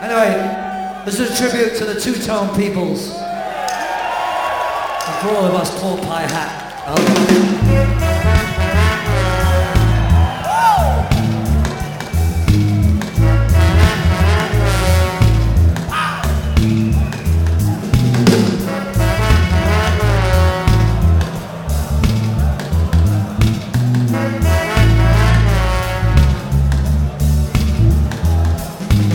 Anyway, this is a tribute to the Two-Tone Peoples. And for all of us, Paul Pie Hat.